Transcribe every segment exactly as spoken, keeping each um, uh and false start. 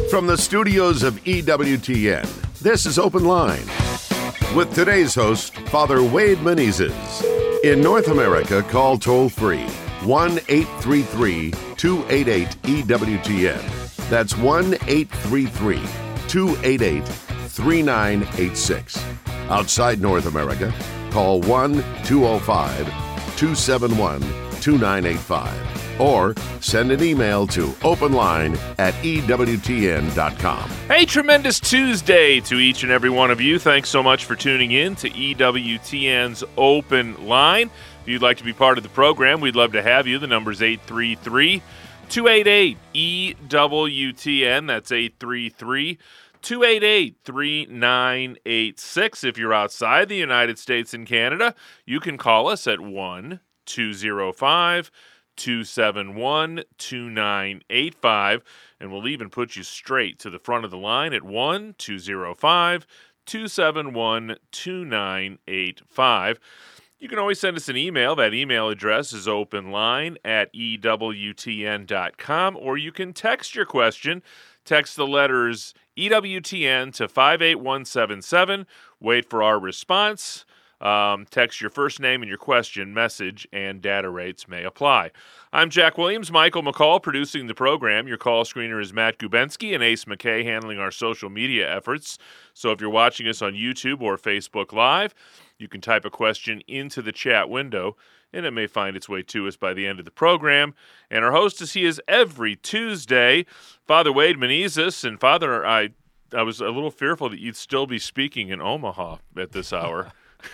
From the studios of E W T N, this is Open Line. With today's host, Father Wade Menezes. In North America, call toll-free one eight three three, two eight eight, E W T N. That's one eight three three, two eight eight, three nine eight six. Outside North America, call one two zero five, two seven one, two nine eight five. Or send an email to openline at E W T N dot com. Hey, tremendous Tuesday to each and every one of you. Thanks so much for tuning in to E W T N's Open Line. If you'd like to be part of the program, we'd love to have you. The number's eight three three, two eight eight, E W T N. That's eight three three, two eight eight, three nine eight six. If you're outside the United States and Canada, you can call us at one two zero five, two seven one, two nine eight five, and we'll even put you straight to the front of the line at one two zero five, two seven one, two nine eight five. You can always send us an email. That email address is openline at E W T N dot com, or you can text your question. Text the letters E W T N to five eight one seven seven. Wait for our response. Um, text your first name and your question, message, and data rates may apply. I'm Jack Williams, Michael McCall producing the program. Your call screener is Matt Gubensky and Ace McKay handling our social media efforts. So if you're watching us on YouTube or Facebook Live, you can type a question into the chat window, and it may find its way to us by the end of the program. And our host is he is every Tuesday, Father Wade Menezes. And Father, I, I was a little fearful that you'd still be speaking in Omaha at this hour.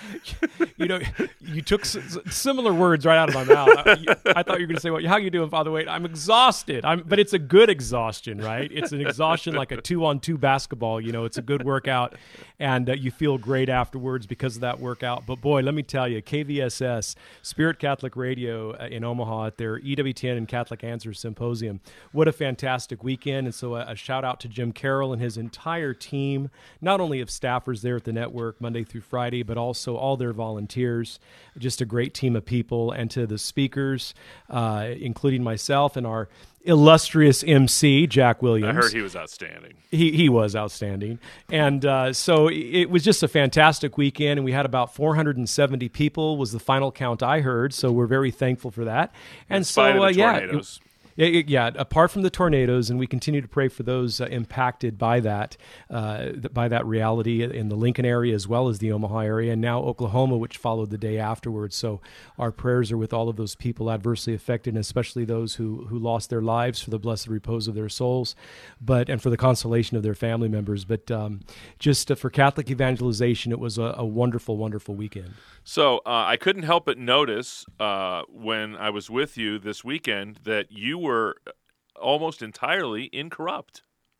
You know, you took s- similar words right out of my mouth. I, I thought you were going to say, "Well, how you doing, Father Wade?" I'm exhausted. I'm, but it's a good exhaustion, right? It's an exhaustion like a two-on-two basketball. You know, it's a good workout, and uh, you feel great afterwards because of that workout. But boy, let me tell you, K V S S, Spirit Catholic Radio uh, in Omaha at their E W T N and Catholic Answers Symposium. What a fantastic weekend! And so a, a shout out to Jim Carroll and his entire team, not only of staffers there at the network Monday through Friday, but also So all their volunteers, just a great team of people, and to the speakers, uh, including myself and our illustrious M C, Jack Williams. I heard he was outstanding. He he was outstanding. And uh, so it was just a fantastic weekend, and we had about four hundred seventy people was the final count I heard, so we're very thankful for that. And In spite so, of the uh, yeah. tornadoes. Yeah, yeah, apart from the tornadoes, and we continue to pray for those uh, impacted by that, uh, by that reality in the Lincoln area as well as the Omaha area, and now Oklahoma, which followed the day afterwards. So our prayers are with all of those people adversely affected, and especially those who who lost their lives, for the blessed repose of their souls, but and for the consolation of their family members. But um, just uh, for Catholic evangelization, it was a, a wonderful, wonderful weekend. So uh, I couldn't help but notice uh, when I was with you this weekend that you were almost entirely incorrupt.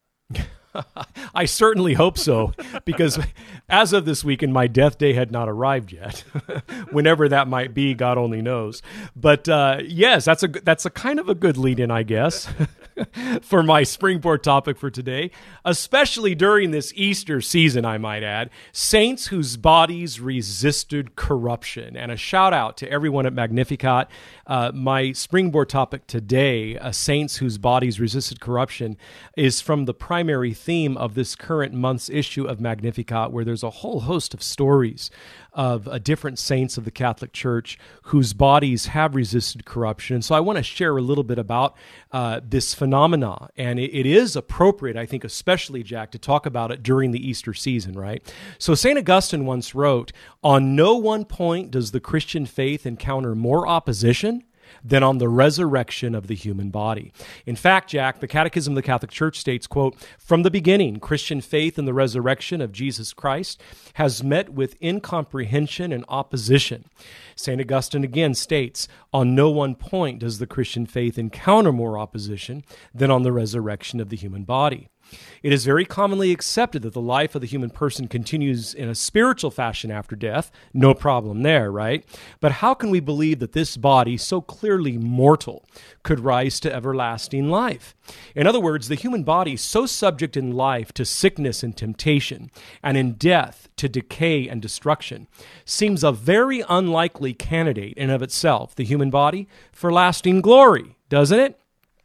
I certainly hope so, because as of this weekend, my death day had not arrived yet. Whenever that might be, God only knows. But uh, yes, that's a that's a kind of a good lead-in, I guess, for my springboard topic for today, especially during this Easter season, I might add, saints whose bodies resisted corruption. And a shout out to everyone at Magnificat. Uh, my springboard topic today, uh, saints whose bodies resisted corruption, is from the primary theme of this current month's issue of Magnificat, where there's a whole host of stories of uh, different saints of the Catholic Church whose bodies have resisted corruption. And so I want to share a little bit about uh, this phenomena. And it, it is appropriate, I think, especially, Jack, to talk about it during the Easter season, right? So Saint Augustine once wrote, "On no one point does the Christian faith encounter more opposition than on the resurrection of the human body." In fact, Jack, the Catechism of the Catholic Church states, quote, "From the beginning, Christian faith in the resurrection of Jesus Christ has met with incomprehension and opposition." Saint Augustine again states, "On no one point does the Christian faith encounter more opposition than on the resurrection of the human body." It is very commonly accepted that the life of the human person continues in a spiritual fashion after death. No problem there, right? But how can we believe that this body, so clearly mortal, could rise to everlasting life? In other words, the human body, so subject in life to sickness and temptation, and in death to decay and destruction, seems a very unlikely candidate in of itself, the human body, for lasting glory, doesn't it?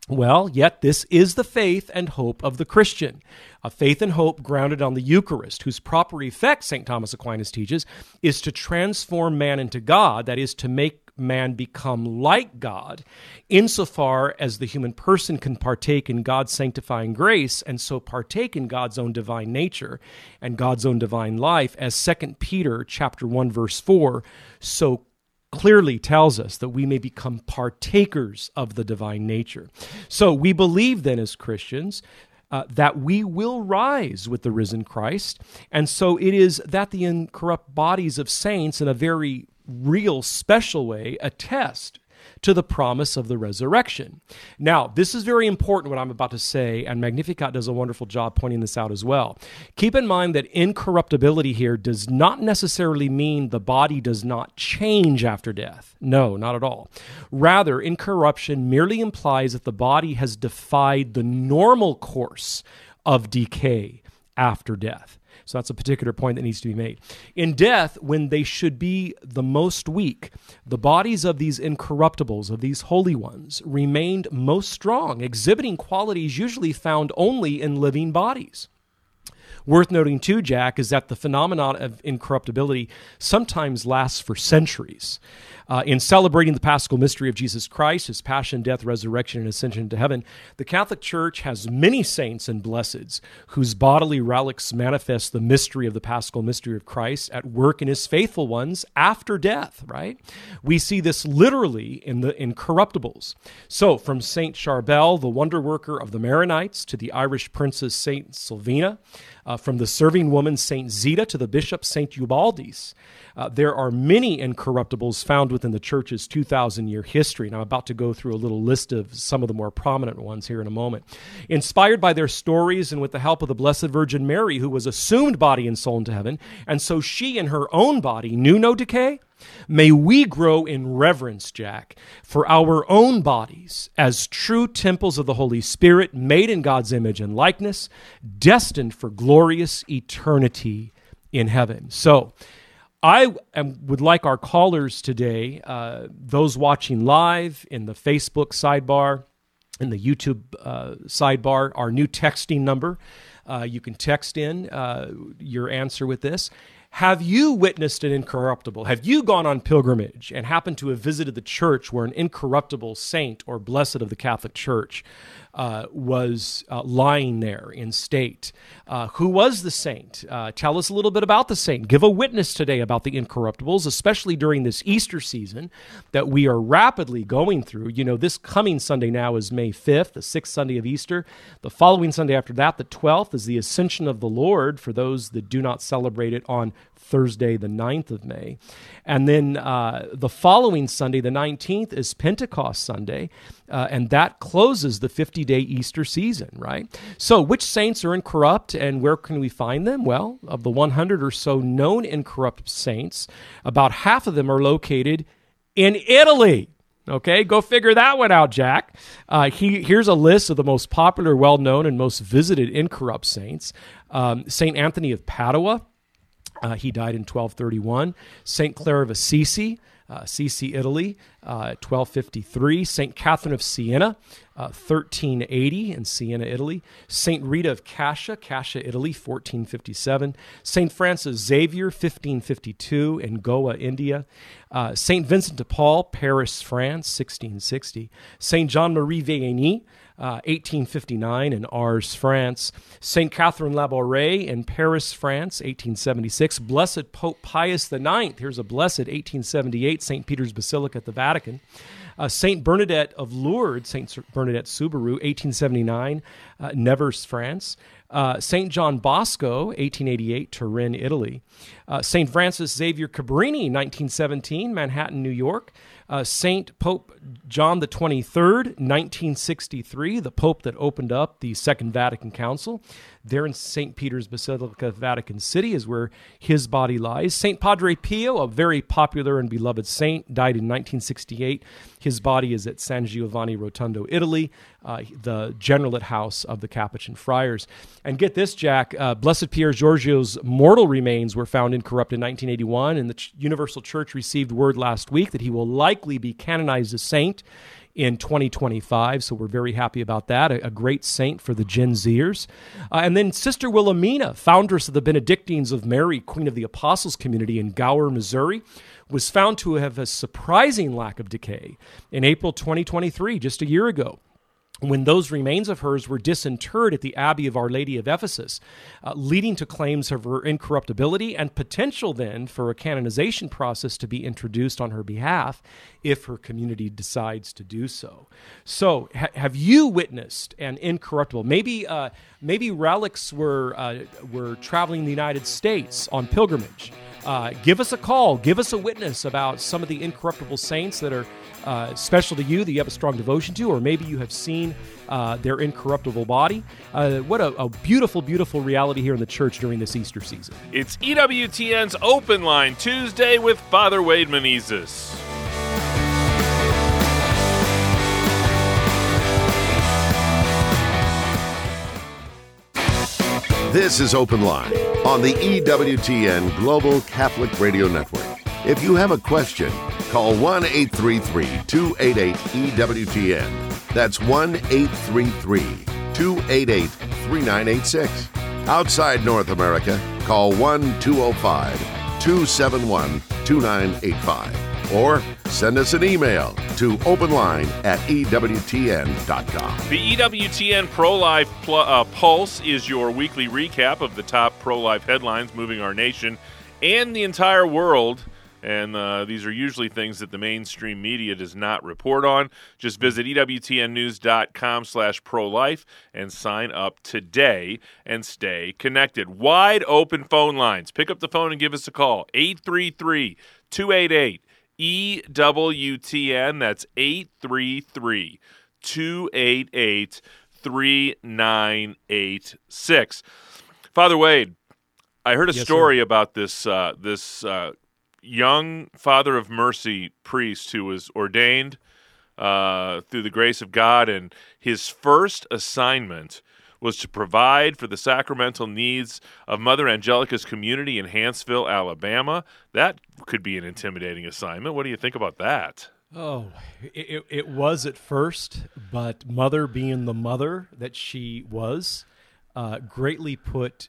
Well, yet this is the faith and hope of the Christian, a faith and hope grounded on the Eucharist, whose proper effect, Saint Thomas Aquinas teaches, is to transform man into God, that is, to make man become like God, insofar as the human person can partake in God's sanctifying grace and so partake in God's own divine nature and God's own divine life, as Second Peter chapter one, verse four, so clearly tells us, that we may become partakers of the divine nature. So we believe then as Christians uh, that we will rise with the risen Christ, and so it is that the incorrupt bodies of saints in a very real, special way attest to the promise of the resurrection. Now, this is very important, what I'm about to say, and Magnificat does a wonderful job pointing this out as well. Keep in mind that incorruptibility here does not necessarily mean the body does not change after death. No, not at all. Rather, incorruption merely implies that the body has defied the normal course of decay after death. So that's a particular point that needs to be made. In death, when they should be the most weak, the bodies of these incorruptibles, of these holy ones, remained most strong, exhibiting qualities usually found only in living bodies. Worth noting too, Jack, is that the phenomenon of incorruptibility sometimes lasts for centuries. Uh, in celebrating the Paschal mystery of Jesus Christ, his passion, death, resurrection, and ascension to heaven, the Catholic Church has many saints and blesseds whose bodily relics manifest the mystery of the Paschal mystery of Christ at work in his faithful ones after death, right? We see this literally in the incorruptibles. So from Saint Charbel, the wonder worker of the Maronites, to the Irish princess Saint Sylvina, uh, from the serving woman Saint Zita to the bishop Saint Eubaldis, Uh, there are many incorruptibles found within the Church's two thousand year history, and I'm about to go through a little list of some of the more prominent ones here in a moment. Inspired by their stories and with the help of the Blessed Virgin Mary, who was assumed body and soul into heaven, and so she in her own body knew no decay, may we grow in reverence, Jack, for our own bodies as true temples of the Holy Spirit, made in God's image and likeness, destined for glorious eternity in heaven. So, I am, would like our callers today, uh, those watching live in the Facebook sidebar, in the YouTube uh, sidebar, our new texting number. Uh, you can text in uh, your answer with this. Have you witnessed an incorruptible? Have you gone on pilgrimage and happened to have visited the church where an incorruptible saint or blessed of the Catholic Church uh, was uh, lying there in state? Uh, who was the saint? Uh, tell us a little bit about the saint. Give a witness today about the incorruptibles, especially during this Easter season that we are rapidly going through. You know, this coming Sunday now is May fifth, the sixth Sunday of Easter. The following Sunday after that, the twelfth, is the Ascension of the Lord for those that do not celebrate it on Thursday, the ninth of May. And then uh, the following Sunday, the nineteenth, is Pentecost Sunday, uh, and that closes the fifty-day Easter season, right? So which saints are incorrupt, and where can we find them? Well, of the one hundred or so known incorrupt saints, about half of them are located in Italy. Okay, go figure that one out, Jack. Uh, he, here's a list of the most popular, well-known, and most visited incorrupt saints. Um, Saint Anthony of Padua. Uh, he died in twelve thirty-one. Saint Clare of Assisi, uh, Assisi, Italy, uh, twelve fifty-three. Saint Catherine of Siena, uh, thirteen eighty in Siena, Italy. Saint Rita of Cascia, Cascia, Italy, fourteen fifty-seven. Saint Francis Xavier, fifteen fifty-two in Goa, India. Uh, Saint Vincent de Paul, Paris, France, sixteen sixty. Saint Jean-Marie Vianney, Uh, eighteen fifty-nine in Ars, France. Saint Catherine Labouré in Paris, France, eighteen seventy-six. Blessed Pope Pius the ninth, here's a blessed, eighteen seventy-eight, Saint Peter's Basilica at the Vatican. Uh, Saint Bernadette of Lourdes, Saint Bernadette Subaru, eighteen seventy-nine, uh, Nevers, France. Uh, Saint John Bosco, eighteen eighty-eight, Turin, Italy. Uh, Saint Francis Xavier Cabrini, nineteen seventeen, Manhattan, New York. Uh, Saint Pope John the twenty-third, nineteen sixty-three, the Pope that opened up the Second Vatican Council. There in Saint Peter's Basilica, Vatican City, is where his body lies. Saint Padre Pio, a very popular and beloved saint, died in nineteen sixty-eight. His body is at San Giovanni Rotondo, Italy, uh, the generalate house of the Capuchin Friars. And get this, Jack, uh, Blessed Pier Giorgio's mortal remains were found incorrupt in nineteen eighty-one, and the Ch- Universal Church received word last week that he will likely be canonized as saint in twenty twenty-five, so we're very happy about that. A, a great saint for the Gen Zers. Uh, and then Sister Wilhelmina, foundress of the Benedictines of Mary, Queen of the Apostles community in Gower, Missouri, was found to have a surprising lack of decay in April twenty twenty-three, just a year ago, when those remains of hers were disinterred at the Abbey of Our Lady of Ephesus, uh, leading to claims of her incorruptibility and potential then for a canonization process to be introduced on her behalf if her community decides to do so. So ha- have you witnessed an incorruptible? Maybe uh, maybe relics were, uh, were traveling the United States on pilgrimage. Uh, give us a call. Give us a witness about some of the incorruptible saints that are uh, special to you, that you have a strong devotion to, or maybe you have seen uh, their incorruptible body. Uh, what a, a beautiful, beautiful reality here in the church during this Easter season. It's E W T N's Open Line Tuesday with Father Wade Menezes. This is Open Line on the E W T N Global Catholic Radio Network. If you have a question, call one eight three three, two eight eight, E W T N. That's one eight three three, two eight eight, three nine eight six. Outside North America, call one two oh five, two seven one, two nine eight five. Or send us an email to openline at E W T N dot com. The E W T N Pro-Life Pl- uh, Pulse is your weekly recap of the top pro-life headlines moving our nation and the entire world. And uh, these are usually things that the mainstream media does not report on. Just visit E W T N news dot com slash pro-life and sign up today and stay connected. Wide open phone lines. Pick up the phone and give us a call. eight three three, two eight eight, E W T N. That's eight three three, two eight eight, three nine eight six. Father Wade, I heard a yes, story sir. about this uh, this uh, young Father of Mercy priest who was ordained uh, through the grace of God, and his first assignment was to provide for the sacramental needs of Mother Angelica's community in Hanceville, Alabama. That could be an intimidating assignment. What do you think about that? Oh, it, it was at first, but Mother, being the mother that she was, uh, greatly put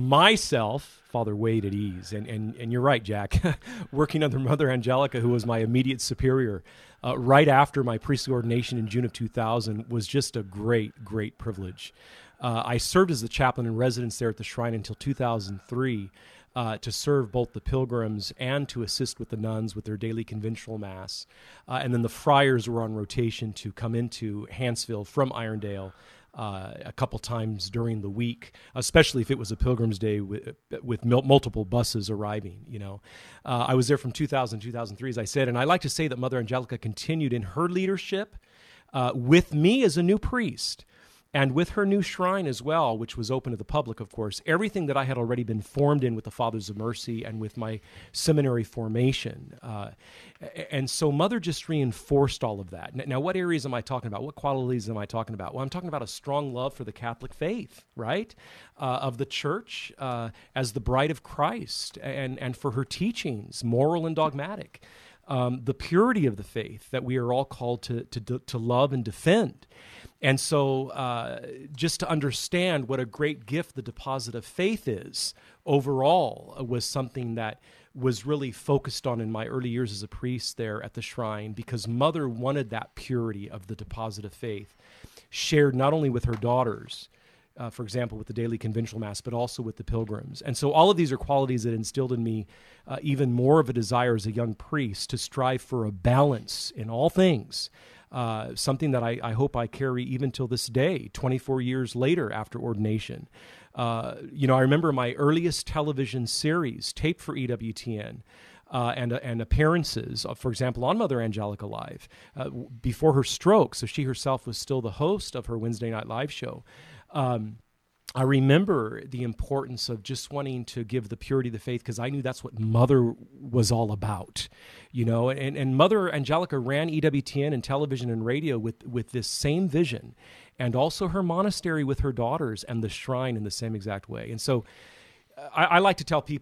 myself, Father Wade, at ease. And and, and you're right, Jack. Working under Mother Angelica, who was my immediate superior, uh, right after my priestly ordination in June of two thousand, was just a great, great privilege. Uh, I served as the chaplain in residence there at the shrine until two thousand three uh, to serve both the pilgrims and to assist with the nuns with their daily conventual mass. Uh, and then the friars were on rotation to come into Hanceville from Irondale Uh, a couple times during the week, especially if it was a Pilgrim's Day with, with mul- multiple buses arriving, you know. Uh, I was there from two thousand, two thousand three, as I said, and I like to say that Mother Angelica continued in her leadership uh, with me as a new priest and with her new shrine as well, which was open to the public, of course. Everything that I had already been formed in with the Fathers of Mercy and with my seminary formation. Uh, and so Mother just reinforced all of that. Now, what areas am I talking about? What qualities am I talking about? Well, I'm talking about a strong love for the Catholic faith, right? Uh, of the church uh, as the bride of Christ, and, and for her teachings, moral and dogmatic. Um, the purity of the faith that we are all called to, to, to love and defend. And so uh, just to understand what a great gift the deposit of faith is overall was something that was really focused on in my early years as a priest there at the shrine, because Mother wanted that purity of the deposit of faith shared not only with her daughters, uh, for example, with the daily conventual mass, but also with the pilgrims. And so all of these are qualities that instilled in me uh, even more of a desire as a young priest to strive for a balance in all things. Uh, something that I, I hope I carry even till this day, twenty-four years later after ordination. Uh, you know, I remember my earliest television series, taped for E W T N, uh, and, uh, and appearances, uh, for example, on Mother Angelica Live, uh, before her stroke, so she herself was still the host of her Wednesday night live show. Um, I remember the importance of just wanting to give the purity of the faith, because I knew that's what Mother was all about, you know. And, and Mother Angelica ran E W T N and television and radio with, with this same vision, and also her monastery with her daughters and the shrine in the same exact way. And so I, I like to tell people that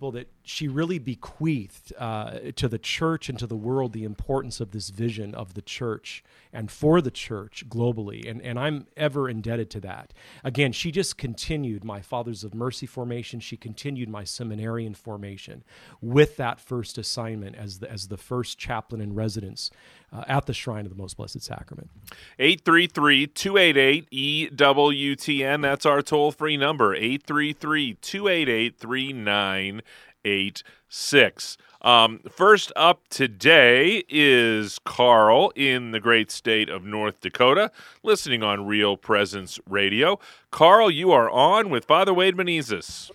she really bequeathed uh, to the church and to the world the importance of this vision of the church and for the church globally. And, and I'm ever indebted to that. Again, she just continued my Fathers of Mercy formation. She continued my seminarian formation with that first assignment as the, as the first chaplain in residence uh, at the Shrine of the Most Blessed Sacrament. eight three three, two eight eight, E W T N. That's our toll-free number, eight three three, two eight eight, three nine eight six. Um, first up today is Carl in the great state of North Dakota, listening on Real Presence Radio. Carl, you are on with Father Wade Menezes.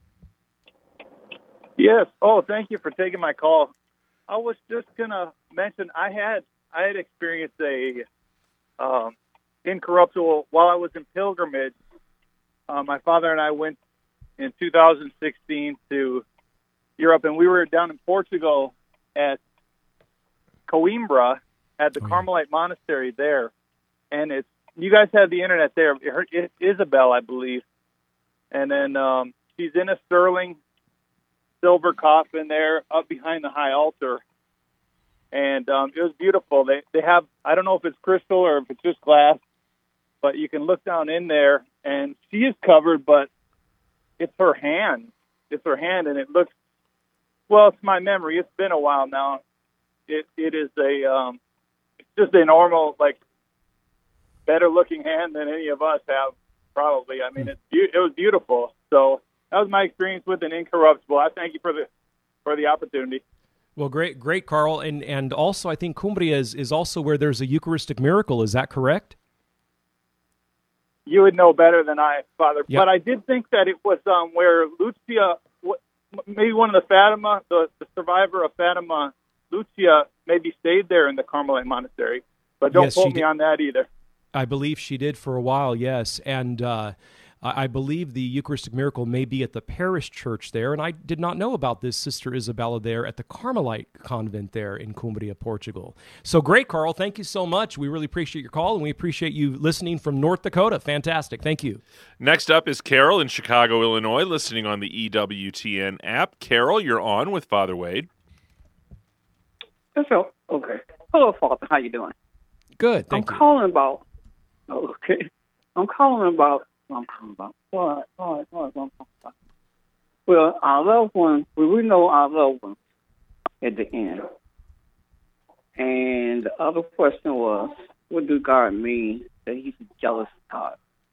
Yes. Oh, thank you for taking my call. I was just gonna mention I had I had experienced a um, incorruptible while I was in pilgrimage. Uh, my father and I went in two thousand sixteen to Europe, and we were down in Portugal at Coimbra at the oh, yeah. Carmelite Monastery there. And it's you guys have the internet there. It's Isabel, I believe. And then um, she's in a sterling silver coffin there up behind the high altar. And um, it was beautiful. They they have, I don't know if it's crystal or if it's just glass, but you can look down in there, and she is covered, but it's her hand. It's her hand, and it looks, well, it's my memory. It's been a while now. It It is a, um, it's just a normal, like, better-looking hand than any of us have, probably. I mean, it's be- it was beautiful. So that was my experience with an incorruptible. I thank you for the for the opportunity. Well, great, great, Carl. And and also, I think Cumbria is, is also where there's a Eucharistic miracle. Is that correct? You would know better than I, Father. Yep. But I did think that it was um, where Lucia, maybe one of the Fatima, the, the survivor of Fatima, Lucia, maybe stayed there in the Carmelite Monastery. But don't yes, quote me did. on that either. I believe she did for a while, yes. And uh, I believe the Eucharistic miracle may be at the parish church there. And I did not know about this Sister Isabella there at the Carmelite convent there in Cumbria, Portugal. So great, Carl. Thank you so much. We really appreciate your call, and we appreciate you listening from North Dakota. Fantastic. Thank you. Next up is Carol in Chicago, Illinois, listening on the E W T N app. Carol, you're on with Father Wade. So, okay. Hello, Father. How you doing? Good. Thank I'm you. calling about. Okay. I'm calling about. I'm calling about. What? What? What? What? What? Well, our loved ones. Well, we know our loved ones at the end. And the other question was, what do God mean that He's a jealous God?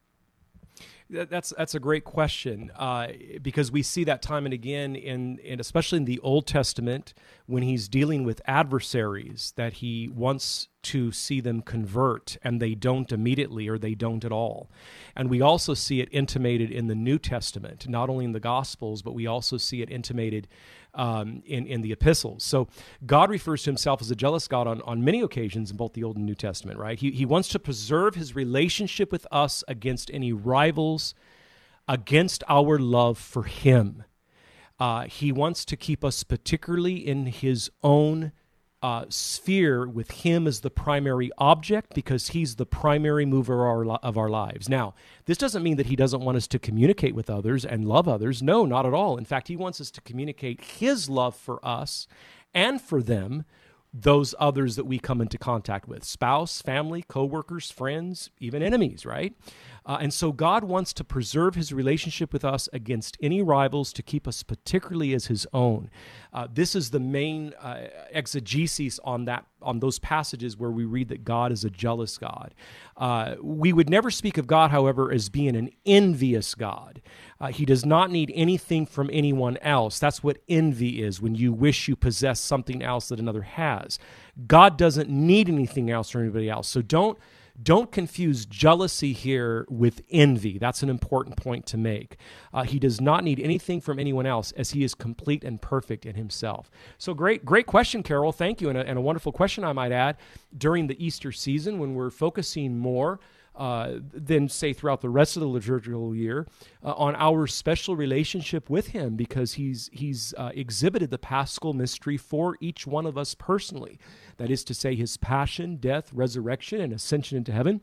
That's that's a great question uh, because we see that time and again, in, in especially in the Old Testament, when He's dealing with adversaries, that He wants to see them convert, and they don't immediately, or they don't at all. And we also see it intimated in the New Testament, not only in the Gospels, but we also see it intimated um, in, in the epistles. So God refers to Himself as a jealous God on, on many occasions in both the Old and New Testament, right? He, he wants to preserve His relationship with us against any rivals, against our love for Him. Uh, he wants to keep us particularly in His own Uh, sphere, with Him as the primary object, because He's the primary mover of our, of our lives. Now, this doesn't mean that He doesn't want us to communicate with others and love others. No, not at all. In fact, He wants us to communicate His love for us and for them, those others that we come into contact with, spouse, family, coworkers, friends, even enemies, right? Uh, and so God wants to preserve His relationship with us against any rivals, to keep us particularly as His own. Uh, this is the main uh, exegesis on that, on those passages where we read that God is a jealous God. Uh, we would never speak of God, however, as being an envious God. Uh, he does not need anything from anyone else. That's what envy is, when you wish you possess something else that another has. God doesn't need anything else from anybody else. So don't Don't confuse jealousy here with envy. That's an important point to make. Uh, he does not need anything from anyone else, as He is complete and perfect in Himself. So great, great question, Carol. Thank you. And a, and a wonderful question, I might add, during the Easter season, when we're focusing more uh, than, say, throughout the rest of the liturgical year, uh, on our special relationship with Him, because He's, he's uh, exhibited the Paschal mystery for each one of us personally. That is to say, His passion, death, resurrection, and ascension into heaven.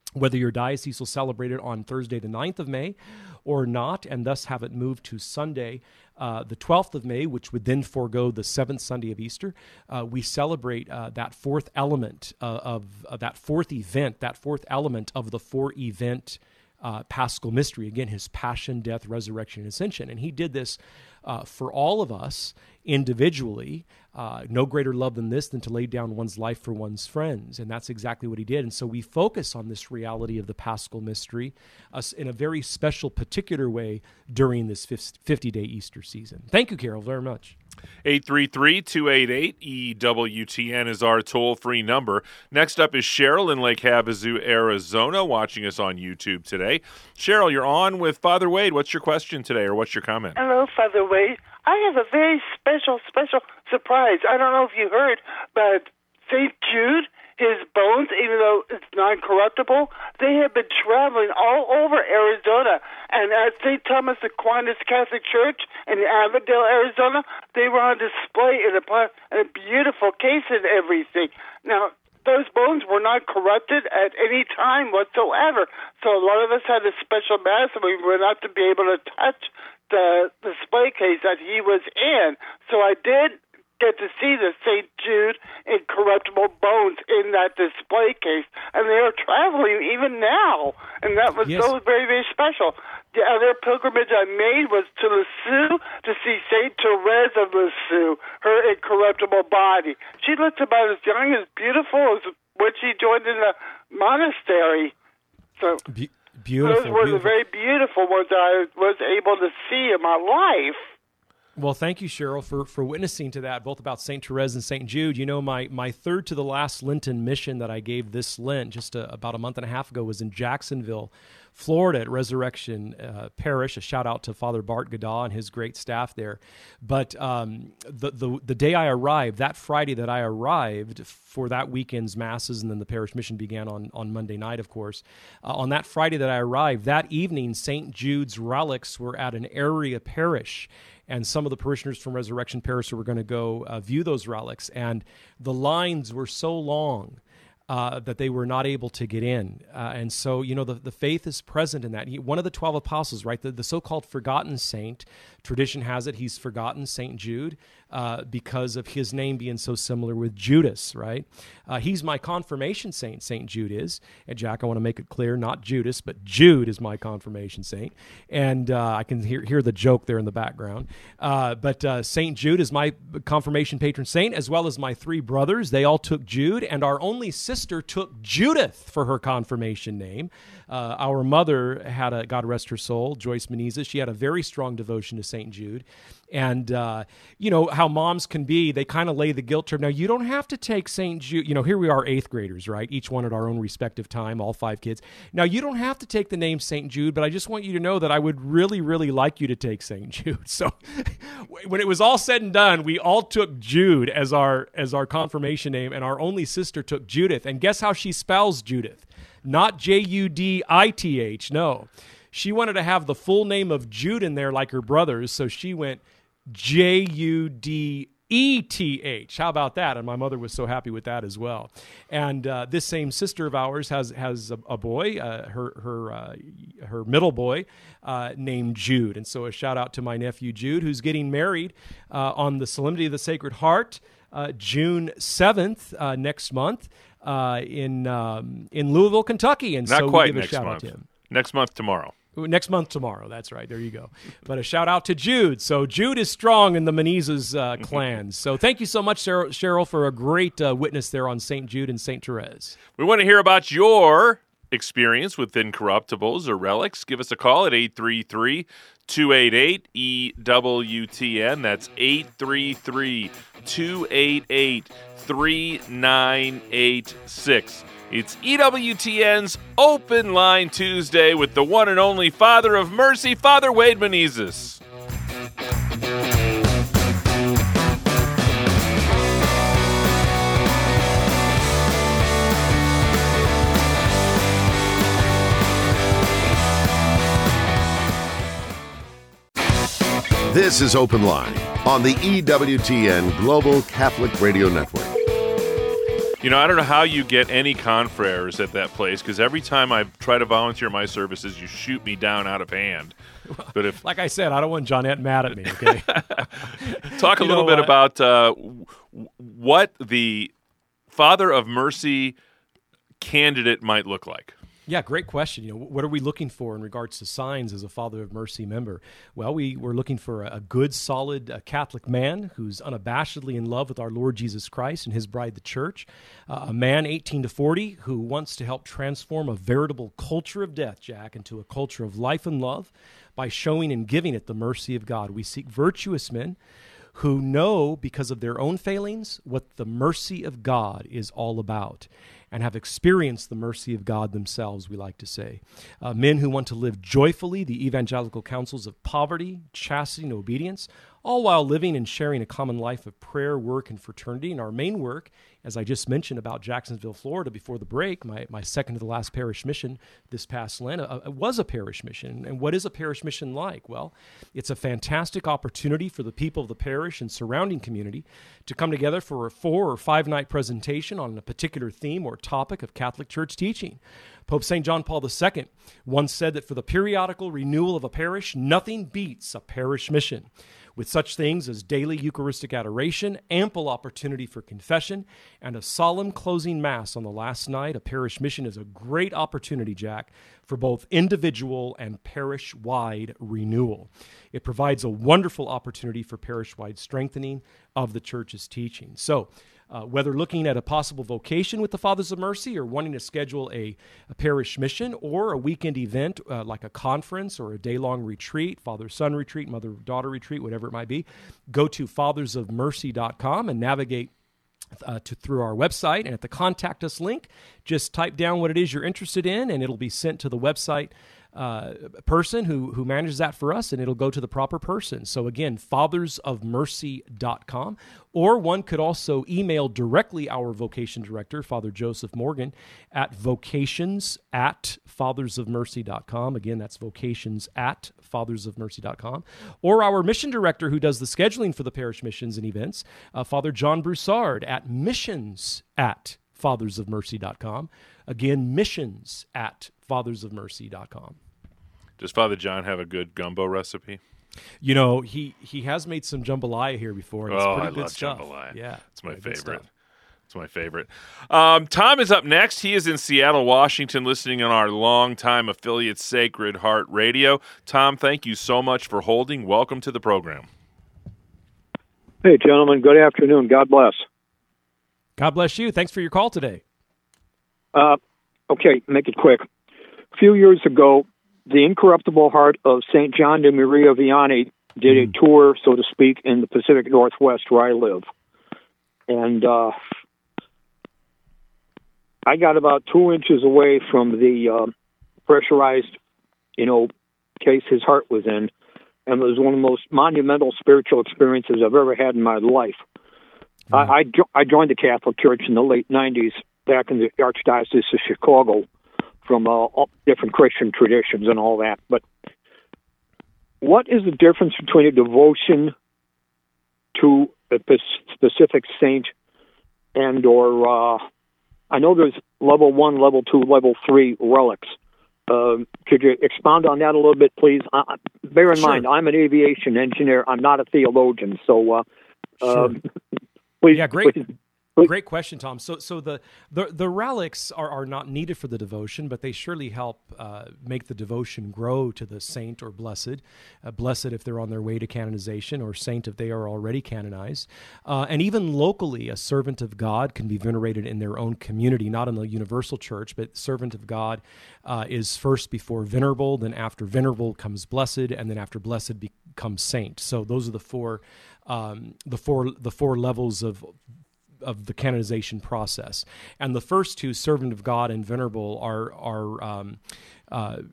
whether your diocese will celebrate it on Thursday the ninth of May or not, and thus have it moved to Sunday uh, the twelfth of May, which would then forego the seventh Sunday of Easter, uh, we celebrate uh, that fourth element uh, of, of that fourth event, that fourth element of the four-event uh, Paschal mystery. Again, his passion, death, resurrection, and ascension. And he did this uh, for all of us individually. Uh, no greater love than this, than to lay down one's life for one's friends. And that's exactly what he did. And so we focus on this reality of the Paschal mystery uh, in a very special, particular way during this fifty-day Easter season. Thank you, Carol, very much. eight three three, two eight eight, E W T N is our toll-free number. Next up is Cheryl in Lake Havasu, Arizona, watching us on YouTube today. Cheryl, you're on with Father Wade. What's your question today, or what's your comment? Hello, Father Wade. I have a very special, special surprise. I don't know if you heard, but Saint Jude, his bones, even though it's non-corruptible, they have been traveling all over Arizona. And at Saint Thomas Aquinas Catholic Church in Avondale, Arizona, they were on display in a, in a beautiful case and everything. Now, those bones were not corrupted at any time whatsoever. So a lot of us had a special mass, and we were not to be able to touch the display case that he was in. So I did get to see the Saint Jude incorruptible bones in that display case, and they are traveling even now, and that was yes. so very, very special. The other pilgrimage I made was to Lisieux to see Saint Therese of Lisieux, her incorruptible body. She looked about as young and as beautiful as when she joined in the monastery. So Be- beautiful. Those were beautiful. the very beautiful ones I was able to see in my life. Well, thank you, Cheryl, for, for witnessing to that, both about Saint Therese and Saint Jude. You know, my, my third to the last Lenten mission that I gave this Lent, just a, about a month and a half ago, was in Jacksonville, Florida, at Resurrection uh, Parish. A shout out to Father Bart Godah and his great staff there. But um, the, the the day I arrived, that Friday that I arrived for that weekend's masses, and then the parish mission began on, on Monday night, of course. Uh, on that Friday that I arrived, that evening, Saint Jude's relics were at an area parish. And some of the parishioners from Resurrection Parish were going to go uh, view those relics. And the lines were so long uh, that they were not able to get in. Uh, and so, you know, the, the faith is present in that. He, one of the twelve apostles, right, the, the so-called forgotten saint, tradition has it he's forgotten, Saint Jude, uh, because of his name being so similar with Judas, right? Uh, he's my confirmation saint, Saint Jude is. And Jack, I want to make it clear, not Judas, but Jude is my confirmation saint. And uh, I can hear, hear the joke there in the background. Uh, but uh, Saint Jude is my confirmation patron saint, as well as my three brothers. They all took Jude, and our only sister took Judith for her confirmation name. Uh, our mother had a, God rest her soul, Joyce Menezes. She had a very strong devotion to Saint Jude. And, uh, you know, how moms can be, they kind of lay the guilt trip. Now, you don't have to take Saint Jude. You know, here we are, eighth graders, right? Each one at our own respective time, all five kids. Now, you don't have to take the name Saint Jude, but I just want you to know that I would really, really like you to take Saint Jude. So when it was all said and done, we all took Jude as our as our confirmation name, and our only sister took Judith. And guess how she spells Judith? Not J U D I T H, no. She wanted to have the full name of Jude in there like her brothers, so she went J U D E T H. How about that? And my mother was so happy with that as well. And uh, this same sister of ours has has a, a boy, uh, her her uh, her middle boy, uh, named Jude. And so a shout out to my nephew Jude, who's getting married uh, on the Solemnity of the Sacred Heart, uh, June seventh uh, next month uh, in um, in Louisville, Kentucky. And Not so quite we give a next shout month. out to him. Next month tomorrow. Next month tomorrow. That's right. There you go. But a shout out to Jude. So Jude is strong in the Menezes uh, clan. So thank you so much, Cheryl, Cheryl for a great uh, witness there on Saint Jude and Saint Therese. We want to hear about your experience with incorruptibles or relics. Give us a call at eight three three, two eight eight, E W T N. That's eight three three, two eight eight, three nine eight six. It's E W T N's Open Line Tuesday with the one and only Father of Mercy, Father Wade Menezes. This is Open Line on the E W T N Global Catholic Radio Network. You know, I don't know how you get any confreres at that place, because every time I try to volunteer my services, you shoot me down out of hand. But if like I said, I don't want Johnette mad at me, okay? Talk a You little know, bit uh, about uh, w- what the Father of Mercy candidate might look like. Yeah, great question. You know, what are we looking for in regards to signs as a Father of Mercy member? Well, we we're looking for a, a good, solid uh, Catholic man who's unabashedly in love with our Lord Jesus Christ and his bride, the church. Uh, a man eighteen to forty who wants to help transform a veritable culture of death, Jack, into a culture of life and love by showing and giving it the mercy of God. We seek virtuous men who know, because of their own failings, what the mercy of God is all about, and have experienced the mercy of God themselves, we like to say. Uh, men who want to live joyfully the evangelical counsels of poverty, chastity, and obedience, all while living and sharing a common life of prayer, work, and fraternity. And our main work, as I just mentioned about Jacksonville, Florida before the break, my, my second to the last parish mission this past Lent, uh, was a parish mission. And what is a parish mission like? Well, it's a fantastic opportunity for the people of the parish and surrounding community to come together for a four or five night presentation on a particular theme or topic of Catholic Church teaching. Pope Saint John Paul the Second once said that for the periodical renewal of a parish, nothing beats a parish mission. With such things as daily Eucharistic adoration, ample opportunity for confession, and a solemn closing Mass on the last night, a parish mission is a great opportunity, Jack, for both individual and parish-wide renewal. It provides a wonderful opportunity for parish-wide strengthening of the Church's teaching. So, Uh, whether looking at a possible vocation with the Fathers of Mercy or wanting to schedule a, a parish mission or a weekend event uh, like a conference or a day-long retreat, father-son retreat, mother-daughter retreat, whatever it might be, go to fathers of mercy dot com and navigate uh, to, through our website. And at the Contact Us link, just type down what it is you're interested in, and it'll be sent to the website Uh, person who who manages that for us, and it'll go to the proper person. So again, fathers of mercy dot com, or one could also email directly our vocation director, Father Joseph Morgan, at vocations at fathers of mercy dot com. Again, that's vocations at fathers of mercy dot com. Or our mission director who does the scheduling for the parish missions and events, uh, Father John Broussard, at missions at fathers of mercy dot com. Again, missions at fathers of mercy dot com. Does Father John have a good gumbo recipe? You know, he, he has made some jambalaya here before. And it's Oh, pretty I good love stuff. jambalaya. Yeah, It's my yeah, good favorite. stuff. It's my favorite. Um, Tom is up next. He is in Seattle, Washington, listening on our longtime affiliate, Sacred Heart Radio. Tom, thank you so much for holding. Welcome to the program. Hey, gentlemen. Good afternoon. God bless. God bless you. Thanks for your call today. Uh, okay, make it quick. A few years ago, the Incorruptible Heart of Saint John de Maria Vianney did a tour, so to speak, in the Pacific Northwest where I live. And uh, I got about two inches away from the uh, pressurized, you know, case his heart was in, and it was one of the most monumental spiritual experiences I've ever had in my life. Mm-hmm. I, I, jo- I joined the Catholic Church in the late nineties, back in the Archdiocese of Chicago, from uh, all different Christian traditions and all that. But what is the difference between a devotion to a specific saint and or, uh, I know there's level one, level two, level three relics. Uh, could you expound on that a little bit, please? Uh, bear in Sure. mind, I'm an aviation engineer. I'm not a theologian. So uh, Sure. uh, please, Yeah, great. please. Great question, Tom. So, so the the, the relics are, are not needed for the devotion, but they surely help uh, make the devotion grow to the saint or blessed. Uh, blessed if they're on their way to canonization, or saint if they are already canonized. Uh, and even locally, a servant of God can be venerated in their own community, not in the universal church, but servant of God uh, is first before venerable, then after venerable comes blessed, and then after blessed becomes saint. So those are the four um, the four the four levels of of the canonization process. And the first two, servant of God and venerable, are are um, uh,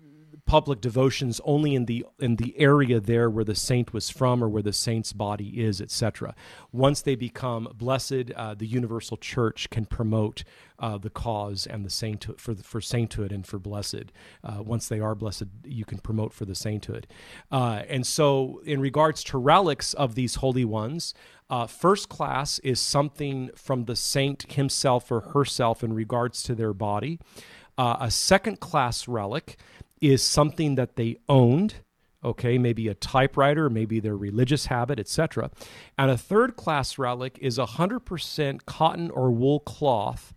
public devotions only in the in the area there where the saint was from or where the saint's body is, et cetera. Once they become blessed, uh, the universal church can promote uh, the cause and the sainthood for for sainthood and for blessed. Uh, once they are blessed, you can promote for the sainthood. Uh, and so, in regards to relics of these holy ones, uh, first class is something from the saint himself or herself in regards to their body. Uh, a second class relic is something that they owned, okay, maybe a typewriter, maybe their religious habit, et cetera. And a third class relic is one hundred percent cotton or wool cloth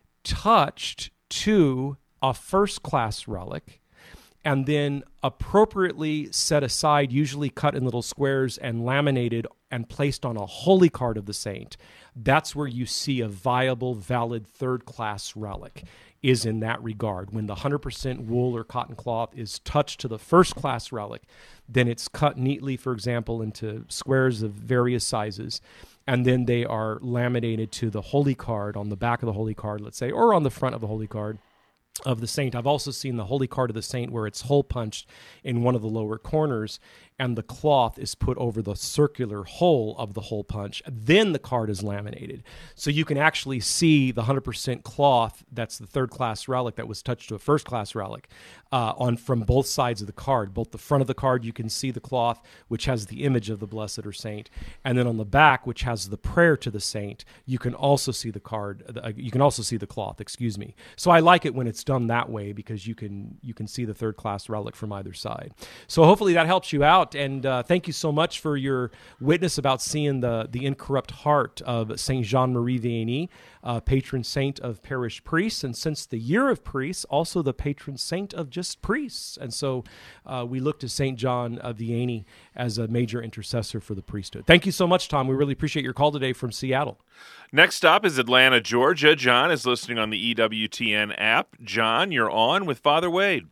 touched to a first class relic and then appropriately set aside, usually cut in little squares and laminated and placed on a holy card of the saint. That's where you see a viable, valid third class relic. Is in that regard. When the one hundred percent wool or cotton cloth is touched to the first class relic, then it's cut neatly, for example, into squares of various sizes, and then they are laminated to the holy card on the back of the holy card, let's say, or on the front of the holy card of the saint. I've also seen the holy card of the saint where it's hole punched in one of the lower corners and the cloth is put over the circular hole of the hole punch. Then the card is laminated. So you can actually see the one hundred percent cloth, that's the third class relic that was touched to a first class relic, uh, on from both sides of the card. Both the front of the card, you can see the cloth, which has the image of the blessed or saint. And then on the back, which has the prayer to the saint, you can also see the card, uh, you can also see the cloth, excuse me. So I like it when it's done that way because you can you can see the third class relic from either side. So hopefully that helps you out. And uh, thank you so much for your witness about seeing the, the incorrupt heart of Saint Jean-Marie Vianney, uh, patron saint of parish priests, and since the year of priests, also the patron saint of just priests. And so uh, we look to Saint John of Vianney as a major intercessor for the priesthood. Thank you so much, Tom. We really appreciate your call today from Seattle. Next stop is Atlanta, Georgia. John is listening on the E W T N app. John, you're on with Father Wade.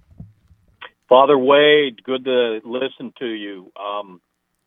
Father Wade, good to listen to you. Um,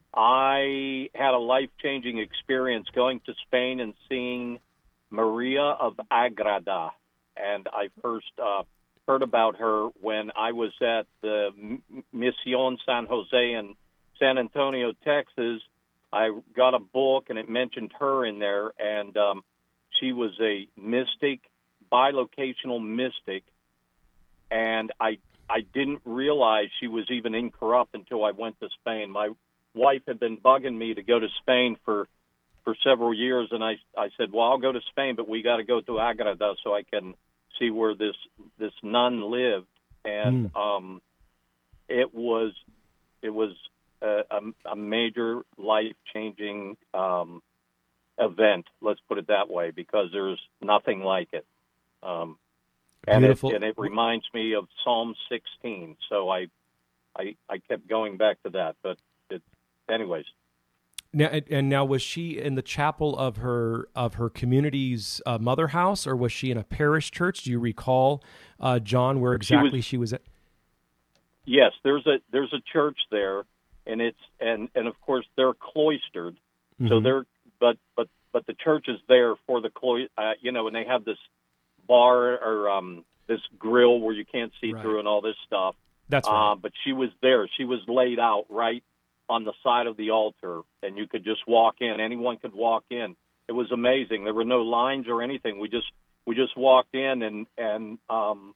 I had a life-changing experience going to Spain and seeing Maria of Agreda, and I first uh, heard about her when I was at the Misión San Jose in San Antonio, Texas. I got a book, and it mentioned her in there, and um, she was a mystic, bilocational mystic, and I I didn't realize she was even incorrupt until I went to Spain. My wife had been bugging me to go to Spain for, for several years, and I I said, well, I'll go to Spain, but we got to go to Agreda so I can see where this this nun lived. And mm. um, it was it was a, a, a major life changing um, event. Let's put it that way, because there's nothing like it. Um, And it, and it reminds me of Psalm sixteen, so I, I, I kept going back to that. But it, anyways. Now, and now, was she in the chapel of her of her community's uh, mother house, or was she in a parish church? Do you recall, uh, John, where exactly she was, she was at? Yes, there's a there's a church there, and it's and, and of course they're cloistered, mm-hmm. so they're but but but the church is there for the clo- uh, you know, and they have this bar or um, this grill where you can't see right. through and all this stuff. That's right. Uh, but she was there. She was laid out right on the side of the altar, and you could just walk in. Anyone could walk in. It was amazing. There were no lines or anything. We just we just walked in, and and um,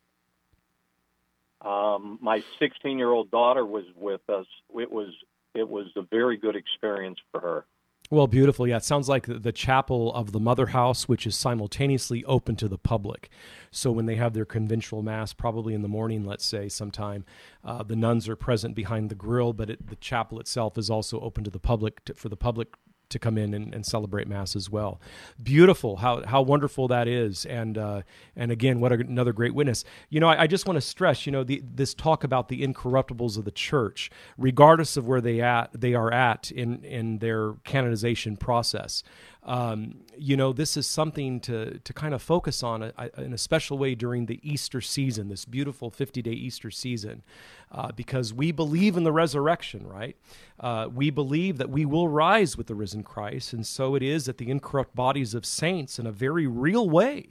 um, my sixteen-year-old daughter was with us. It was it was a very good experience for her. Well, beautiful. Yeah, it sounds like the chapel of the Mother House, which is simultaneously open to the public. So when they have their conventual mass, probably in the morning, let's say, sometime, uh, the nuns are present behind the grill, but it, the chapel itself is also open to the public, to, for the public to come in and, and celebrate Mass as well. Beautiful, how how wonderful that is. And uh, and again, what a, another great witness. You know, I, I just want to stress, you know, the, this talk about the incorruptibles of the church, regardless of where they at they are at in, in their canonization process. Um, you know, this is something to to kind of focus on a, a, in a special way during the Easter season, this beautiful fifty-day Easter season, uh, because we believe in the resurrection, right? Uh, we believe that we will rise with the risen Christ, and so it is that the incorrupt bodies of saints, in a very real way,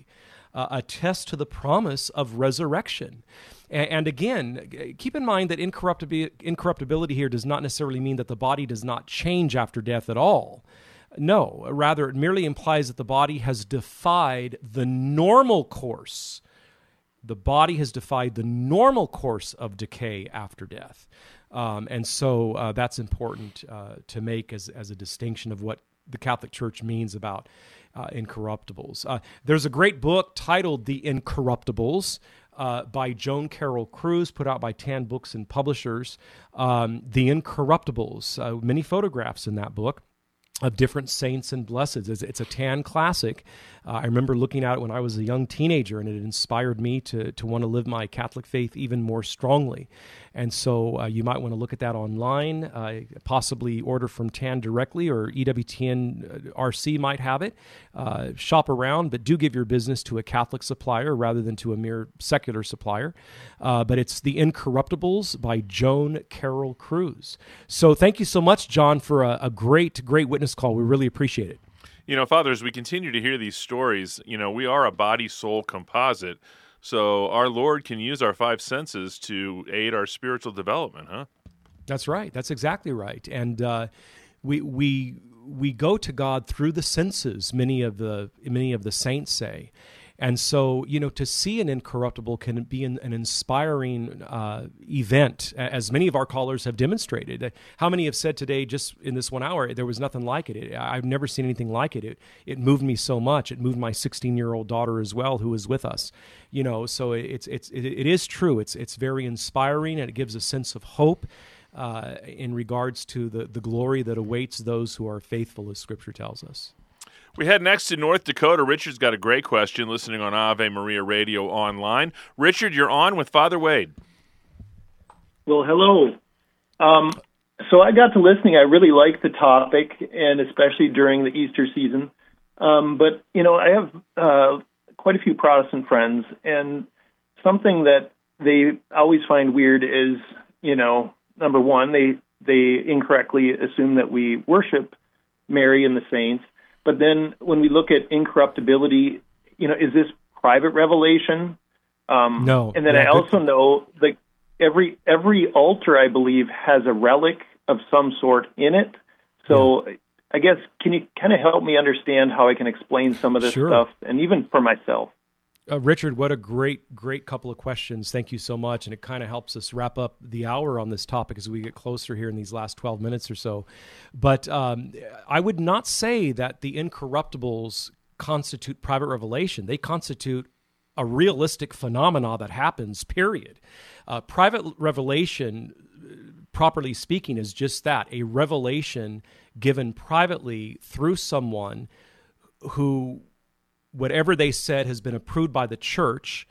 uh, attest to the promise of resurrection. And, and again, keep in mind that incorruptibility, incorruptibility here does not necessarily mean that the body does not change after death at all. No, rather it merely implies that the body has defied the normal course. The body has defied the normal course of decay after death. Um, and so uh, that's important uh, to make as, as a distinction of what the Catholic Church means about uh, incorruptibles. Uh, there's a great book titled The Incorruptibles uh, by Joan Carroll Cruz, put out by Tan Books and Publishers. Um, The Incorruptibles, uh, many photographs in that book of different saints and blesseds. It's, it's a Tan classic. Uh, I remember looking at it when I was a young teenager, and it inspired me to to want to live my Catholic faith even more strongly. And so uh, you might want to look at that online, uh, possibly order from Tan directly, or E W T N R C might have it. Uh, shop around, but do give your business to a Catholic supplier rather than to a mere secular supplier. Uh, but it's The Incorruptibles by Joan Carroll Cruz. So thank you so much, John, for a, a great, great witness call. We really appreciate it. You know, Father, as we continue to hear these stories, you know, we are a body-soul composite, so our Lord can use our five senses to aid our spiritual development, huh? That's right. That's exactly right. And uh, we we we go to God through the senses, many of the many of the saints say. And so, you know, to see an incorruptible can be an, an inspiring uh, event, as many of our callers have demonstrated. How many have said today, just in this one hour, there was nothing like it. it I've never seen anything like it. It it moved me so much. It moved my sixteen-year-old daughter as well, who was with us. You know, so it's it's it, it is true. It's it's very inspiring, and it gives a sense of hope uh, in regards to the the glory that awaits those who are faithful, as Scripture tells us. We head next to North Dakota. Richard's got a great question listening on Ave Maria Radio online. Richard, you're on with Father Wade. Well, hello. Um, so I got to listening. I really like the topic, and especially during the Easter season. Um, but, you know, I have uh, quite a few Protestant friends, and something that they always find weird is, you know, number one, they, they incorrectly assume that we worship Mary and the saints. But then when we look at incorruptibility, you know, is this private revelation? Um, no. And then yeah, I also good. know that every every altar, I believe, has a relic of some sort in it. So yeah. I guess, can you kind of help me understand how I can explain some of this sure. stuff, and even for myself? Uh, Richard, what a great, great couple of questions. Thank you so much. And it kind of helps us wrap up the hour on this topic as we get closer here in these last twelve minutes or so. But um, I would not say that the incorruptibles constitute private revelation. They constitute a realistic phenomena that happens, period. Uh, private revelation, properly speaking, is just that, a revelation given privately through someone who, whatever they said has been approved by the church.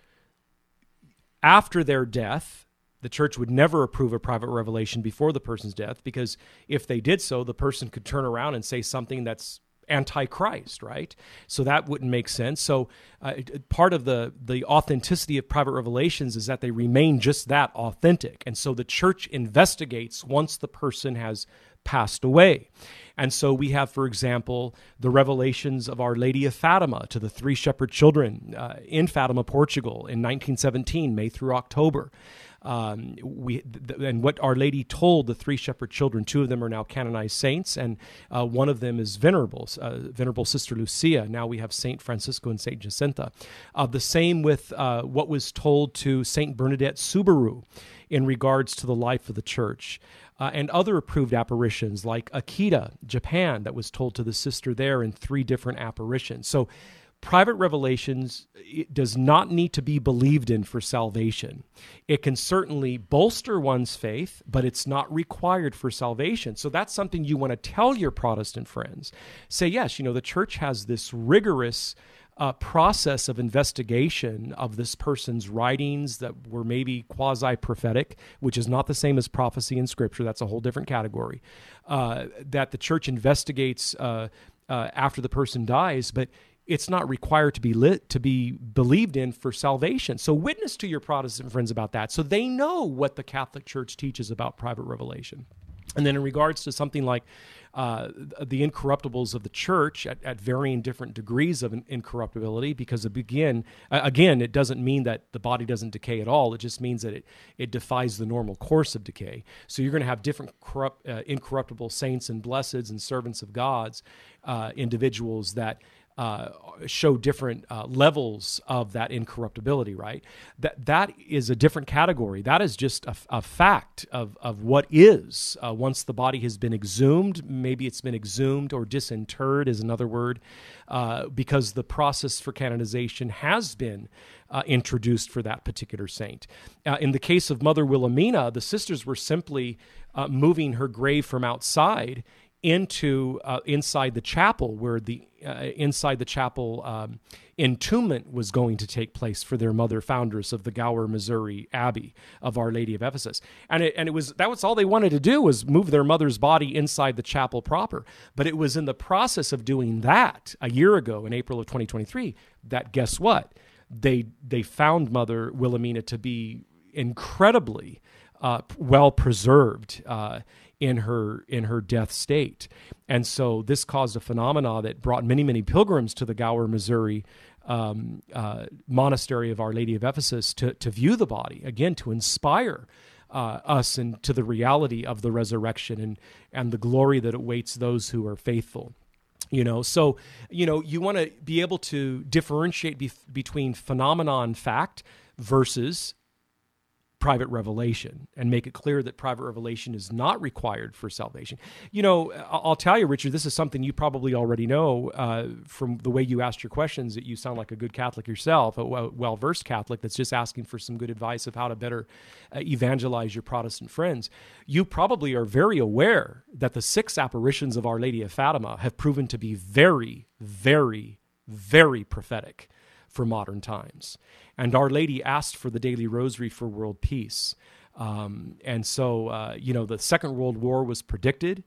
After their death, the church would never approve a private revelation before the person's death, because if they did so, the person could turn around and say something that's anti-Christ, right? So that wouldn't make sense. So uh, part of the, the authenticity of private revelations is that they remain just that, authentic. And so the church investigates once the person has passed away. And so we have, for example, the revelations of Our Lady of Fatima to the three shepherd children uh, in Fatima, Portugal in nineteen seventeen, May through October. Um, we th- and what Our Lady told the three shepherd children, two of them are now canonized saints, and uh, one of them is venerable, uh, venerable Sister Lucia. Now we have Saint Francisco and Saint Jacinta. Uh, the same with uh, what was told to Saint Bernadette Subaru in regards to the life of the church. Uh, and other approved apparitions like Akita, Japan, that was told to the sister there in three different apparitions. So private revelations, it does not need to be believed in for salvation. It can certainly bolster one's faith, but it's not required for salvation. So that's something you want to tell your Protestant friends. Say, yes, you know, the church has this rigorous Uh, process of investigation of this person's writings that were maybe quasi-prophetic, which is not the same as prophecy in Scripture. That's a whole different category. Uh, that the church investigates uh, uh, after the person dies, but it's not required to be lit to be believed in for salvation. So witness to your Protestant friends about that, so they know what the Catholic Church teaches about private revelation. And then in regards to something like uh, the incorruptibles of the church at, at varying different degrees of incorruptibility, because again, again, it doesn't mean that the body doesn't decay at all. It just means that it, it defies the normal course of decay. So you're going to have different corrupt, uh, incorruptible saints and blesseds and servants of God's uh, individuals that Uh, show different uh, levels of that incorruptibility, right? That that is a different category. That is just a, a fact of, of what is. Uh, once the body has been exhumed, maybe it's been exhumed or disinterred is another word, uh, because the process for canonization has been uh, introduced for that particular saint. Uh, in the case of Mother Wilhelmina, the sisters were simply uh, moving her grave from outside into uh, inside the chapel, where the uh, inside the chapel um, entombment was going to take place for their mother foundress of the Gower, Missouri Abbey of Our Lady of Ephesus, and it, and it was that was all they wanted to do, was move their mother's body inside the chapel proper. But it was in the process of doing that a year ago, in April of twenty twenty-three, that guess what? They they found Mother Wilhelmina to be incredibly uh, well preserved Uh, in her in her death state. And so this caused a phenomena that brought many, many pilgrims to the Gower, Missouri um, uh, monastery of Our Lady of Ephesus to, to view the body, again, to inspire uh, us into the reality of the resurrection and, and the glory that awaits those who are faithful. You know, so, you know, you want to be able to differentiate be- between phenomenon fact versus private revelation, and make it clear that private revelation is not required for salvation. You know, I'll tell you, Richard, this is something you probably already know uh, from the way you asked your questions, that you sound like a good Catholic yourself, a well-versed Catholic that's just asking for some good advice of how to better uh, evangelize your Protestant friends. You probably are very aware that the six apparitions of Our Lady of Fatima have proven to be very, very, very prophetic for modern times. And Our Lady asked for the daily rosary for world peace. Um, and so, uh, you know, the Second World War was predicted.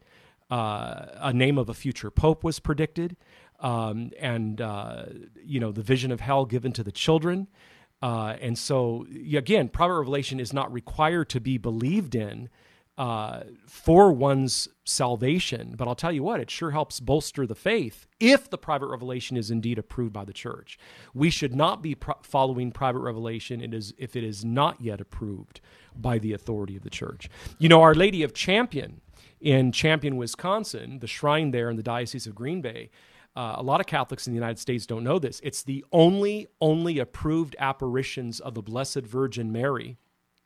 Uh, a name of a future pope was predicted. Um, and, uh, you know, the vision of hell given to the children. Uh, and so, again, private revelation is not required to be believed in uh, for one's salvation. But I'll tell you what, it sure helps bolster the faith if the private revelation is indeed approved by the church. We should not be pro- following private revelation it is, if it is not yet approved by the authority of the church. You know, Our Lady of Champion in Champion, Wisconsin, the shrine there in the Diocese of Green Bay, Uh, a lot of Catholics in the United States don't know this. It's the only, only approved apparitions of the Blessed Virgin Mary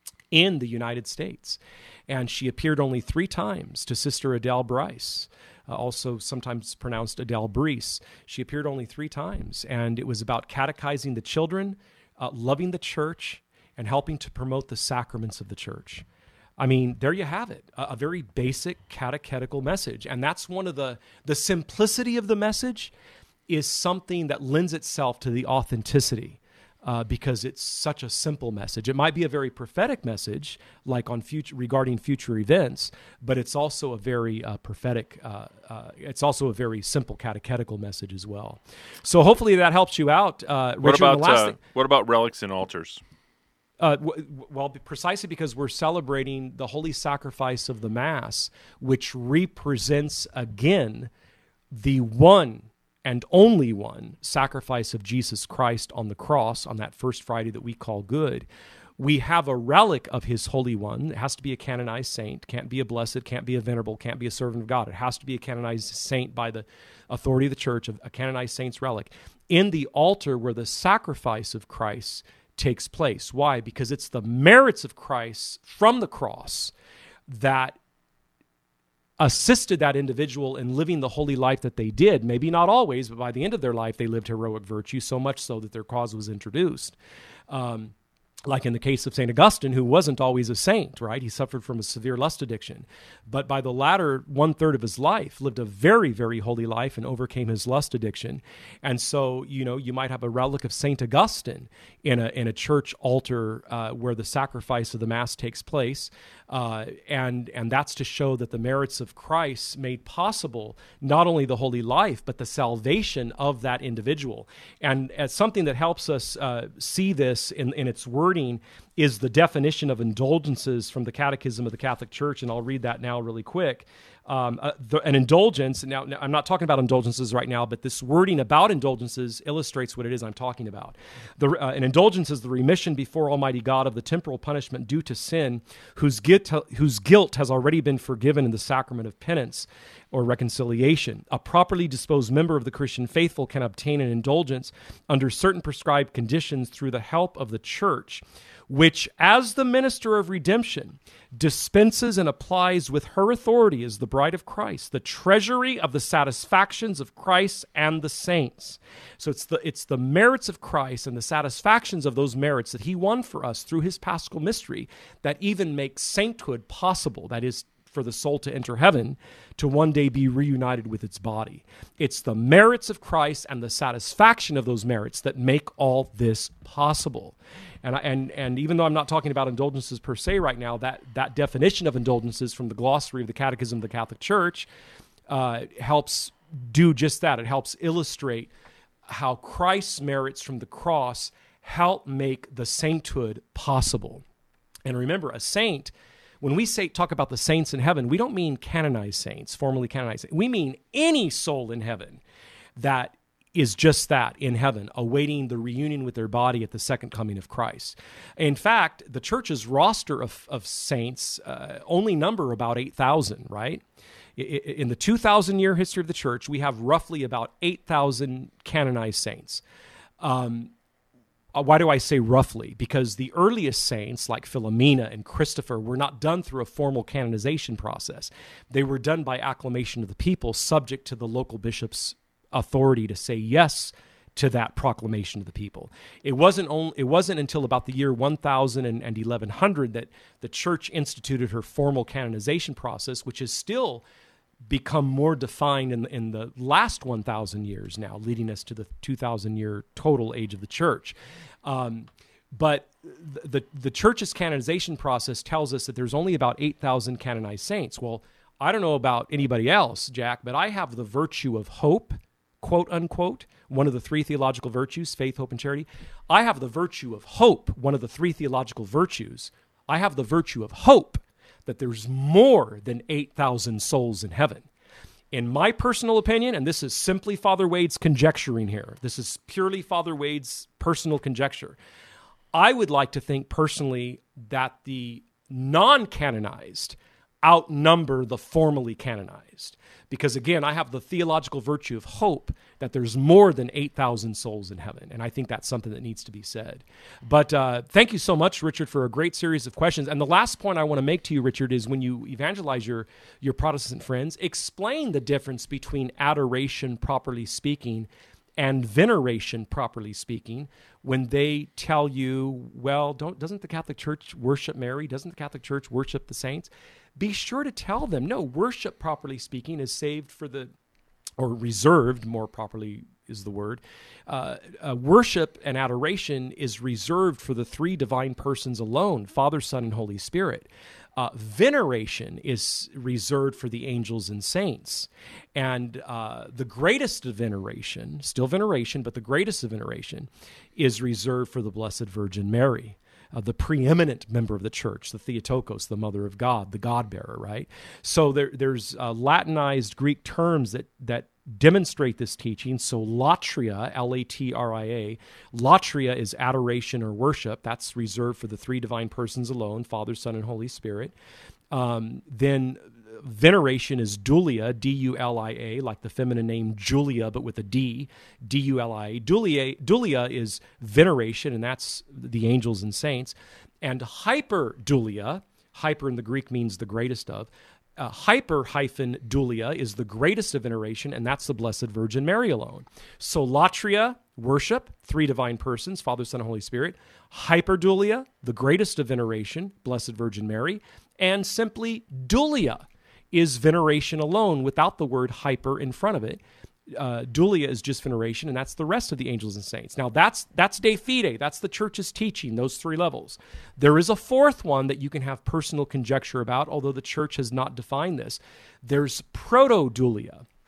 in the United States. And she appeared only three times to Sister Adele Bryce, uh, also sometimes pronounced Adele Brees. She appeared only three times, and it was about catechizing the children, uh, loving the church, and helping to promote the sacraments of the church. I mean, there you have it, a, a very basic catechetical message. And that's one of the, the simplicity of the message is something that lends itself to the authenticity uh, because it's such a simple message. It might be a very prophetic message, like on future regarding future events, but it's also a very uh, prophetic, uh, uh, it's also a very simple catechetical message as well. So hopefully that helps you out. Uh, what, Richard, about, the last uh, thing, what about relics and altars? Uh, w- well, precisely because we're celebrating the holy sacrifice of the Mass, which represents, again, the one and only one sacrifice of Jesus Christ on the cross on that first Friday that we call Good. We have a relic of his Holy One. It has to be a canonized saint. Can't be a blessed, can't be a venerable, can't be a servant of God. It has to be a canonized saint by the authority of the church, a canonized saint's relic. In the altar where the sacrifice of Christ takes place. Why? Because it's the merits of Christ from the cross that assisted that individual in living the holy life that they did. Maybe not always, but by the end of their life, they lived heroic virtue, so much so that their cause was introduced. Um, like in the case of Saint Augustine, who wasn't always a saint, right? He suffered from a severe lust addiction. But by the latter one-third of his life, lived a very, very holy life and overcame his lust addiction. And so, you know, you might have a relic of Saint Augustine in a in a church altar uh, where the sacrifice of the Mass takes place. Uh, and and that's to show that the merits of Christ made possible not only the holy life, but the salvation of that individual. And as something that helps us uh, see this in, in its wording is the definition of indulgences from the Catechism of the Catholic Church, and I'll read that now really quick. Um, uh, the, an indulgence, now, now I'm not talking about indulgences right now, but this wording about indulgences illustrates what it is I'm talking about. The, uh, an indulgence is the remission before Almighty God of the temporal punishment due to sin, whose guilt, whose guilt has already been forgiven in the sacrament of penance or reconciliation. A properly disposed member of the Christian faithful can obtain an indulgence under certain prescribed conditions through the help of the Church, which, as the minister of redemption, dispenses and applies with her authority as the bride of Christ, the treasury of the satisfactions of Christ and the saints. So it's the it's the merits of Christ and the satisfactions of those merits that he won for us through his paschal mystery that even make sainthood possible, that is, for the soul to enter heaven, to one day be reunited with its body. It's the merits of Christ and the satisfaction of those merits that make all this possible. And, and and even though I'm not talking about indulgences per se right now, that, that definition of indulgences from the glossary of the Catechism of the Catholic Church uh, helps do just that. It helps illustrate how Christ's merits from the cross help make the sainthood possible. And remember, a saint, when we say talk about the saints in heaven, we don't mean canonized saints, formally canonized saints. We mean any soul in heaven that is just that, in heaven, awaiting the reunion with their body at the second coming of Christ. In fact, the church's roster of, of saints uh, only number about eight thousand, right? In the two thousand year history of the church, we have roughly about eight thousand canonized saints. Um, why do I say roughly? Because the earliest saints, like Philomena and Christopher, were not done through a formal canonization process. They were done by acclamation of the people, subject to the local bishop's authority to say yes to that proclamation of the people. It wasn't only, it wasn't until about the year one thousand and eleven hundred that the church instituted her formal canonization process, which has still become more defined in, in the last one thousand years now, leading us to the two thousand year total age of the church. Um, but the, the church's canonization process tells us that there's only about eight thousand canonized saints. Well, I don't know about anybody else, Jack, but I have the virtue of hope, quote unquote, one of the three theological virtues, faith, hope, and charity. I have the virtue of hope, one of the three theological virtues. I have the virtue of hope that there's more than eight thousand souls in heaven. In my personal opinion, and this is simply Father Wade's conjecturing here, this is purely Father Wade's personal conjecture, I would like to think personally that the non-canonized outnumber the formally canonized. Because again, I have the theological virtue of hope that there's more than eight thousand souls in heaven. And I think that's something that needs to be said. But uh, thank you so much, Richard, for a great series of questions. And the last point I want to make to you, Richard, is when you evangelize your, your Protestant friends, explain the difference between adoration, properly speaking, and veneration, properly speaking, when they tell you, well, don't doesn't the Catholic Church worship Mary? Doesn't the Catholic Church worship the saints? Be sure to tell them, no, worship, properly speaking, is saved for the, or reserved, more properly is the word. Uh, uh, worship and adoration is reserved for the three divine persons alone, Father, Son, and Holy Spirit. Uh, veneration is reserved for the angels and saints. And uh, the greatest of veneration, still veneration, but the greatest of veneration is reserved for the Blessed Virgin Mary, uh, the preeminent member of the church, the Theotokos, the Mother of God, the God-bearer, right? So there, there's uh, Latinized Greek terms that that demonstrate this teaching. So latria, L A T R I A, latria is adoration or worship. That's reserved for the three divine persons alone, Father, Son, and Holy Spirit. Um, then veneration is dulia, D U L I A, like the feminine name Julia, but with a D, D U L I A. Dulia, dulia is veneration, and that's the angels and saints. And hyperdulia, hyper in the Greek means the greatest of, Uh, hyper hyphen dulia is the greatest of veneration, and that's the Blessed Virgin Mary alone. So latria, worship, three divine persons, Father, Son, and Holy Spirit. Hyperdulia, the greatest of veneration, Blessed Virgin Mary. And simply dulia is veneration alone without the word hyper in front of it. Uh, dulia is just veneration, and that's the rest of the angels and saints. Now, that's that's de fide. That's the church's teaching, those three levels. There is a fourth one that you can have personal conjecture about, although the church has not defined this. There's proto-dulia.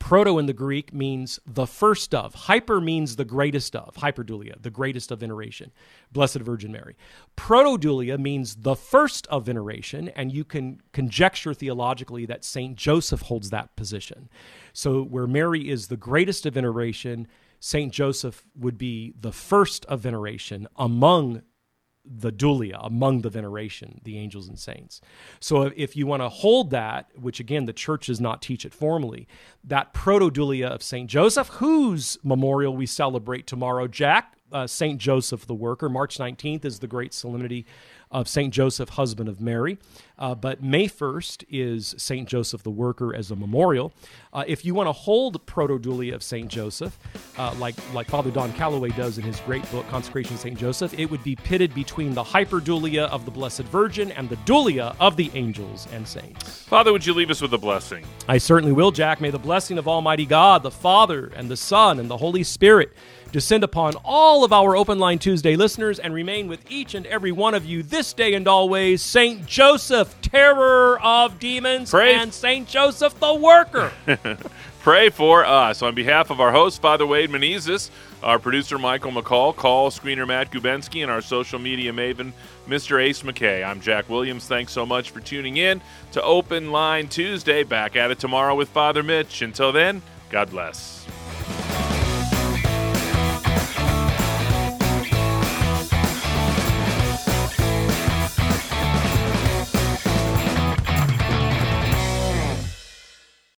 Proto in the Greek means the first of. Hyper means the greatest of. Hyperdulia, the greatest of veneration. Blessed Virgin Mary. Protodulia means the first of veneration, and you can conjecture theologically that Saint Joseph holds that position. So where Mary is the greatest of veneration, Saint Joseph would be the first of veneration among the dulia, among the veneration, the angels and saints. So if you want to hold that, which again, the church does not teach it formally, that proto-dulia of Saint Joseph, whose memorial we celebrate tomorrow, Jack, uh, Saint Joseph the Worker. March nineteenth is the great solemnity of Saint Joseph, husband of Mary. Uh, but May first is Saint Joseph the Worker as a memorial. Uh, if you want to hold proto-dulia of Saint Joseph, uh, like, like Father Don Calloway does in his great book, Consecration of Saint Joseph, it would be pitted between the hyperdulia of the Blessed Virgin and the dulia of the angels and saints. Father, would you leave us with a blessing? I certainly will, Jack. May the blessing of Almighty God, the Father, and the Son, and the Holy Spirit descend upon all of our Open Line Tuesday listeners and remain with each and every one of you this day and always. Saint Joseph, terror of demons, Pray. and Saint Joseph the Worker. Pray for us. On behalf of our host, Father Wade Menezes, our producer, Michael McCall, call screener Matt Gubensky, and our social media maven, Mister Ace McKay. I'm Jack Williams. Thanks so much for tuning in to Open Line Tuesday. Back at it tomorrow with Father Mitch. Until then, God bless.